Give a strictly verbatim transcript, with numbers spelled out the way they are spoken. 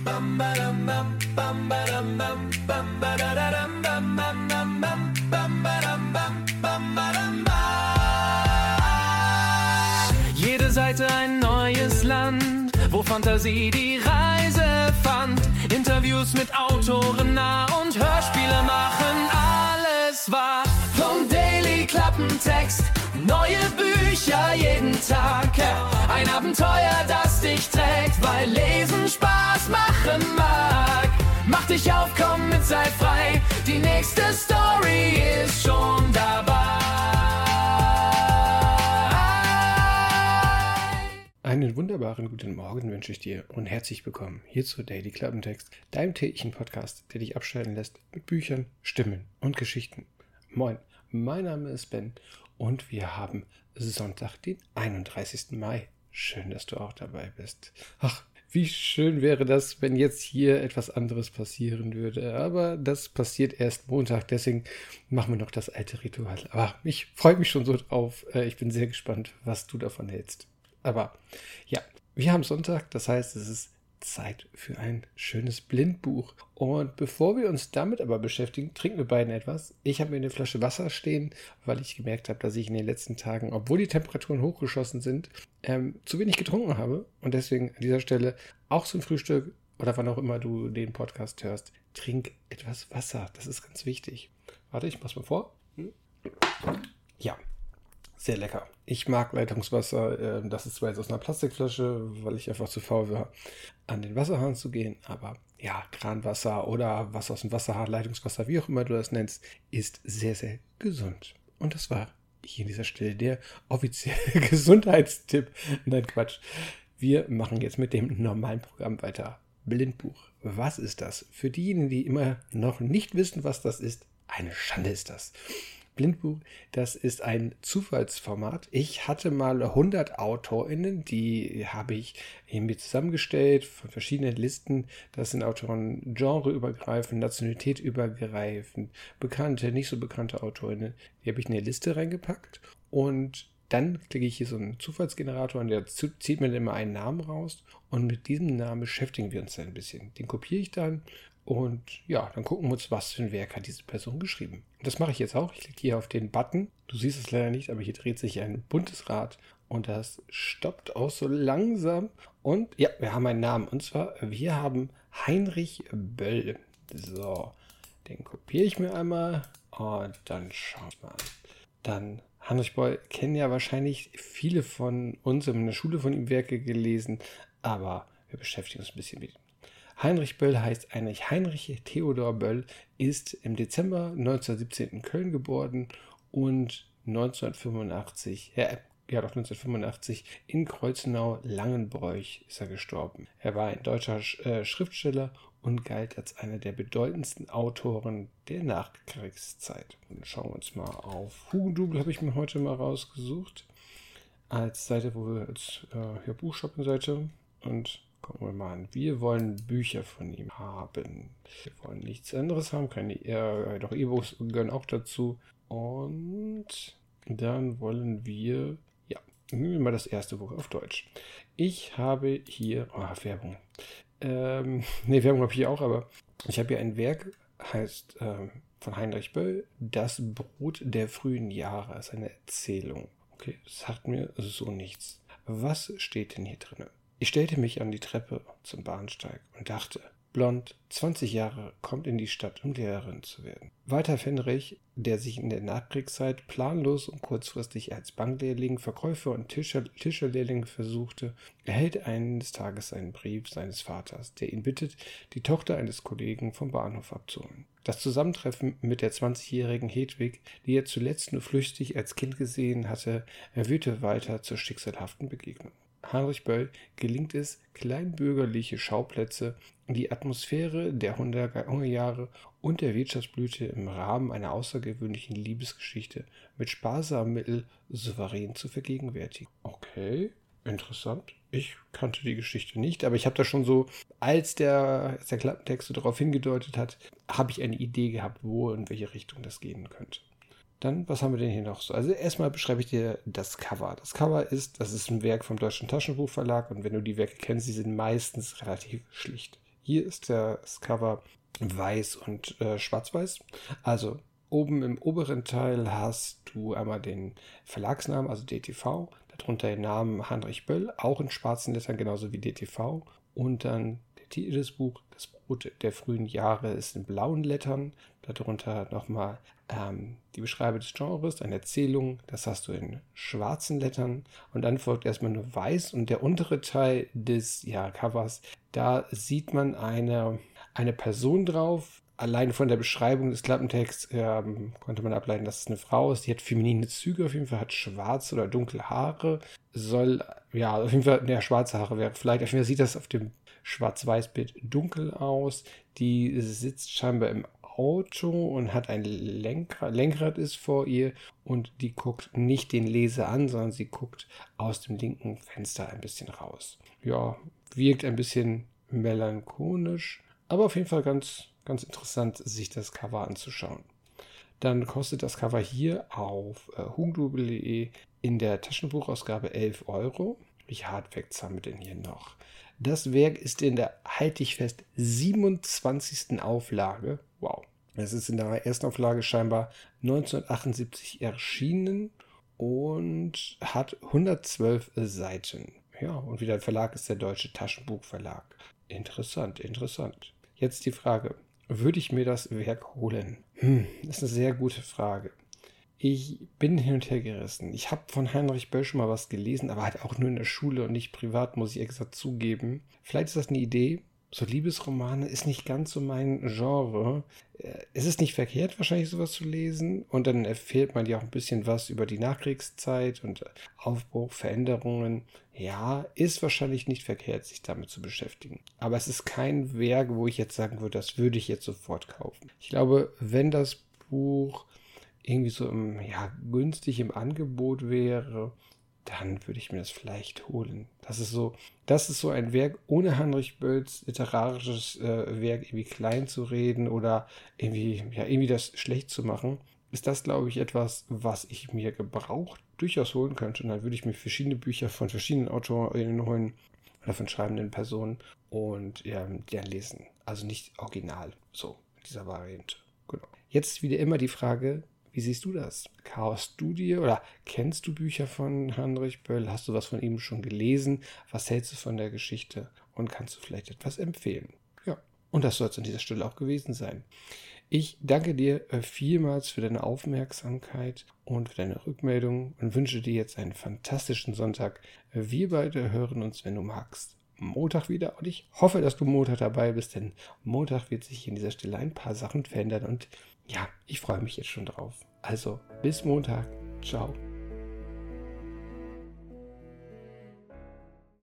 Bam badam bam, bam badam bam, bam badadadam bam bam bam bam, bam badam bam, bam badam bam. Jede Seite ein neues Land, wo Fantasie die Reise fand. Interviews mit Autoren nah und Hörspiele machen alles wahr. Vom Daily Klappentext, neue Bücher jeden Tag. Ein Abenteuer, das dich trägt, weil Lesen Spaß machen mag. Mach dich auf, komm mit, sei frei. Die nächste Story ist schon dabei. Einen wunderbaren guten Morgen wünsche ich dir und herzlich willkommen hier zu Daily Klappentext, deinem täglichen Podcast, der dich abschalten lässt mit Büchern, Stimmen und Geschichten. Moin, mein Name ist Ben und wir haben Sonntag, den einunddreißigsten Mai. Schön, dass du auch dabei bist. Ach, wie schön wäre das, wenn jetzt hier etwas anderes passieren würde. Aber das passiert erst Montag, deswegen machen wir noch das alte Ritual. Aber ich freue mich schon so drauf. Ich bin sehr gespannt, was du davon hältst. Aber ja, wir haben Sonntag, das heißt, es ist Zeit für ein schönes Blindbuch. Und bevor wir uns damit aber beschäftigen, trinken wir beiden etwas. Ich habe mir eine Flasche Wasser stehen, weil ich gemerkt habe, dass ich in den letzten Tagen, obwohl die Temperaturen hochgeschossen sind, ähm, zu wenig getrunken habe. Und deswegen an dieser Stelle auch zum Frühstück oder wann auch immer du den Podcast hörst, trink etwas Wasser. Das ist ganz wichtig. Warte, ich mach's mal vor. Hm. Ja. Sehr lecker. Ich mag Leitungswasser. Das ist zwar jetzt aus einer Plastikflasche, weil ich einfach zu faul war, an den Wasserhahn zu gehen. Aber ja, Kranwasser oder Wasser aus dem Wasserhahn, Leitungswasser, wie auch immer du das nennst, ist sehr, sehr gesund. Und das war hier an dieser Stelle der offizielle Gesundheitstipp. Nein, Quatsch. Wir machen jetzt mit dem normalen Programm weiter. Blindbuch. Was ist das? Für diejenigen, die immer noch nicht wissen, was das ist, eine Schande ist das. Blindbuch, das ist ein Zufallsformat. Ich hatte mal hundert AutorInnen, die habe ich mir zusammengestellt von verschiedenen Listen. Das sind Autoren genreübergreifend, nationalitätübergreifend, bekannte, nicht so bekannte AutorInnen. Die habe ich in eine Liste reingepackt und dann klicke ich hier so einen Zufallsgenerator und der zieht mir dann immer einen Namen raus und mit diesem Namen beschäftigen wir uns dann ein bisschen. Den kopiere ich dann. Und ja, dann gucken wir uns, was für ein Werk hat diese Person geschrieben. Und das mache ich jetzt auch. Ich klicke hier auf den Button. Du siehst es leider nicht, aber hier dreht sich ein buntes Rad. Und das stoppt auch so langsam. Und ja, wir haben einen Namen. Und zwar, wir haben Heinrich Böll. So, den kopiere ich mir einmal. Und dann schauen wir mal an. Dann, Heinrich Böll kennen ja wahrscheinlich viele von uns. Wir haben in der Schule von ihm Werke gelesen. Aber wir beschäftigen uns ein bisschen mit ihm. Heinrich Böll heißt eigentlich Heinrich Theodor Böll, ist im Dezember neunzehnhundertsiebzehn in Köln geboren und neunzehnhundertfünfundachtzig, ja, ja doch neunzehnhundertfünfundachtzig in Kreuznau-Langenbroich ist er gestorben. Er war ein deutscher äh, Schriftsteller und galt als einer der bedeutendsten Autoren der Nachkriegszeit. Und schauen wir uns mal auf. Hugendubel habe ich mir heute mal rausgesucht als Seite, wo wir als äh, ja, Buchshopping-Seite und gucken wir mal an. Wir wollen Bücher von ihm haben. Wir wollen nichts anderes haben. Keine, äh, doch E-Books gehören auch dazu. Und dann wollen wir, ja, nehmen wir mal das erste Buch auf Deutsch. Ich habe hier, oh, Werbung. Ähm, ne, Werbung habe ich hier auch, aber ich habe hier ein Werk, heißt ähm, von Heinrich Böll, Das Brot der frühen Jahre. Das ist eine Erzählung. Okay, das sagt mir so nichts. Was steht denn hier drin? Ich stellte mich an die Treppe zum Bahnsteig und dachte, blond, zwanzig Jahre, kommt in die Stadt, um Lehrerin zu werden. Walter Fenrich, der sich in der Nachkriegszeit planlos und kurzfristig als Banklehrling, Verkäufer und Tischer, Tischerlehrling versuchte, erhält eines Tages einen Brief seines Vaters, der ihn bittet, die Tochter eines Kollegen vom Bahnhof abzuholen. Das Zusammentreffen mit der zwanzigjährigen Hedwig, die er zuletzt nur flüchtig als Kind gesehen hatte, erwühte Walter zur schicksalhaften Begegnung. Heinrich Böll gelingt es, kleinbürgerliche Schauplätze, die Atmosphäre der Hungerjahre und der Wirtschaftsblüte im Rahmen einer außergewöhnlichen Liebesgeschichte mit sparsamen Mitteln souverän zu vergegenwärtigen. Okay, interessant. Ich kannte die Geschichte nicht, aber ich habe da schon so, als der, als der Klappentext so darauf hingedeutet hat, habe ich eine Idee gehabt, wo und in welche Richtung das gehen könnte. Dann, was haben wir denn hier noch so? Also erstmal beschreibe ich dir das Cover. Das Cover ist, das ist ein Werk vom Deutschen Taschenbuchverlag und wenn du die Werke kennst, sie sind meistens relativ schlicht. Hier ist das Cover weiß und äh, schwarz-weiß. Also oben im oberen Teil hast du einmal den Verlagsnamen, also D T V, darunter den Namen Heinrich Böll, auch in schwarzen Lettern, genauso wie D T V. Und dann der Titel des Buchs, das Brot der frühen Jahre, ist in blauen Lettern. Darunter nochmal ähm, die Beschreibung des Genres, eine Erzählung, das hast du in schwarzen Lettern. Und dann folgt erstmal nur weiß. Und der untere Teil des ja, Covers, da sieht man eine, eine Person drauf. Allein von der Beschreibung des Klappentexts ähm, konnte man ableiten, dass es eine Frau ist. Die hat feminine Züge, auf jeden Fall hat schwarze oder dunkle Haare. Soll, ja, auf jeden Fall, ja, schwarze Haare wäre vielleicht. Auf jeden Fall sieht das auf dem Schwarz-Weiß-Bild dunkel aus. Die sitzt scheinbar im Auto und hat ein Lenkrad, Lenkrad ist vor ihr und die guckt nicht den Leser an, sondern sie guckt aus dem linken Fenster ein bisschen raus. Ja, wirkt ein bisschen melancholisch, aber auf jeden Fall ganz, ganz interessant, sich das Cover anzuschauen. Dann kostet das Cover hier auf äh, hugendubel punkt de in der Taschenbuchausgabe elf Euro. Welche Hardfacts haben wir denn hier noch? Das Werk ist in der, halte ich fest, siebenundzwanzigsten Auflage. Wow. Es ist in der ersten Auflage scheinbar neunzehnhundertachtundsiebzig erschienen und hat hundertzwölf Seiten. Ja, und wie der Verlag ist der Deutsche Taschenbuchverlag. Interessant, interessant. Jetzt die Frage, würde ich mir das Werk holen? Hm, das ist eine sehr gute Frage. Ich bin hin und her gerissen. Ich habe von Heinrich Böll schon mal was gelesen, aber halt auch nur in der Schule und nicht privat, muss ich extra zugeben. Vielleicht ist das eine Idee. So Liebesromane ist nicht ganz so mein Genre. Es ist nicht verkehrt, wahrscheinlich sowas zu lesen. Und dann erfährt man ja auch ein bisschen was über die Nachkriegszeit und Aufbruch, Veränderungen. Ja, ist wahrscheinlich nicht verkehrt, sich damit zu beschäftigen. Aber es ist kein Werk, wo ich jetzt sagen würde, das würde ich jetzt sofort kaufen. Ich glaube, wenn das Buch irgendwie so im, ja, günstig im Angebot wäre, dann würde ich mir das vielleicht holen. Das ist so, das ist so ein Werk, ohne Heinrich Bölls literarisches äh, Werk irgendwie klein zu reden oder irgendwie, ja, irgendwie das schlecht zu machen, ist das, glaube ich, etwas, was ich mir gebraucht durchaus holen könnte. Und dann würde ich mir verschiedene Bücher von verschiedenen Autoren holen oder von schreibenden Personen und ja, deren lesen. Also nicht original, so in dieser Variante. Genau. Jetzt wieder immer die Frage, wie siehst du das? Kaufst du dir oder kennst du Bücher von Heinrich Böll? Hast du was von ihm schon gelesen? Was hältst du von der Geschichte? Und kannst du vielleicht etwas empfehlen? Ja, und das soll es an dieser Stelle auch gewesen sein. Ich danke dir vielmals für deine Aufmerksamkeit und für deine Rückmeldung und wünsche dir jetzt einen fantastischen Sonntag. Wir beide hören uns, wenn du magst, Montag wieder. Und ich hoffe, dass du Montag dabei bist, denn Montag wird sich an dieser Stelle ein paar Sachen verändern und ja, ich freue mich jetzt schon drauf. Also, bis Montag. Ciao.